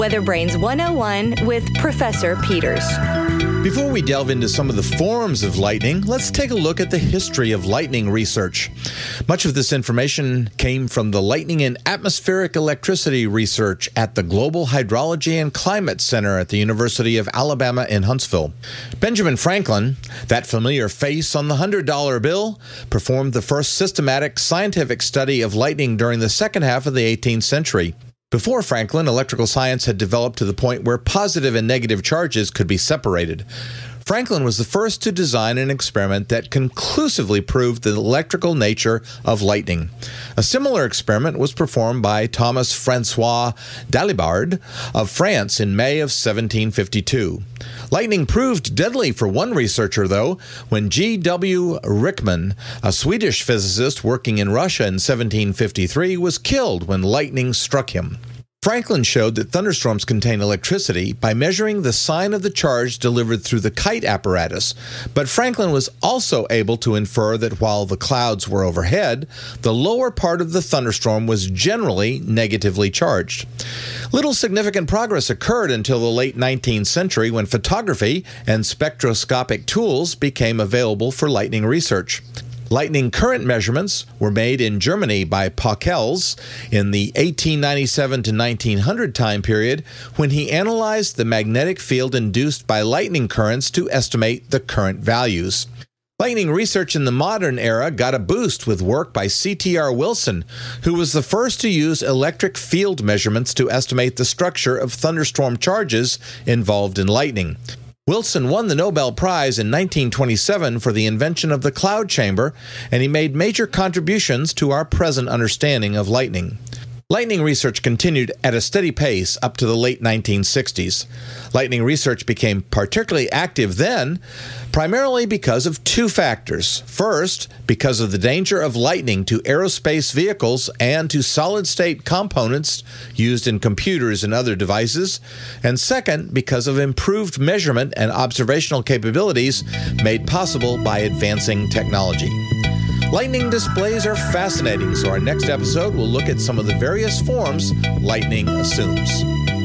Weather Brains 101 with Professor Peters. Before we delve into some of the forms of lightning, let's take a look at the history of lightning research. Much of this information came from the Lightning and Atmospheric Electricity Research at the Global Hydrology and Climate Center at the University of Alabama in Huntsville. Benjamin Franklin, that familiar face on the $100 bill, performed the first systematic scientific study of lightning during the second half of the 18th century. Before Franklin, electrical science had developed to the point where positive and negative charges could be separated. Franklin was the first to design an experiment that conclusively proved the electrical nature of lightning. A similar experiment was performed by Thomas Francois Dalibard of France in May of 1752. Lightning proved deadly for one researcher, though, when G.W. Rickman, a Swedish physicist working in Russia in 1753, was killed when lightning struck him. Franklin showed that thunderstorms contain electricity by measuring the sign of the charge delivered through the kite apparatus, but Franklin was also able to infer that while the clouds were overhead, the lower part of the thunderstorm was generally negatively charged. Little significant progress occurred until the late 19th century when photography and spectroscopic tools became available for lightning research. Lightning current measurements were made in Germany by Pöcels in the 1897 to 1900 time period when he analyzed the magnetic field induced by lightning currents to estimate the current values. Lightning research in the modern era got a boost with work by C.T.R. Wilson, who was the first to use electric field measurements to estimate the structure of thunderstorm charges involved in lightning. Wilson won the Nobel Prize in 1927 for the invention of the cloud chamber, and he made major contributions to our present understanding of lightning. Lightning research continued at a steady pace up to the late 1960s. Lightning research became particularly active then, primarily because of two factors. First, because of the danger of lightning to aerospace vehicles and to solid-state components used in computers and other devices. And second, because of improved measurement and observational capabilities made possible by advancing technology. Lightning displays are fascinating, so our next episode will look at some of the various forms lightning assumes.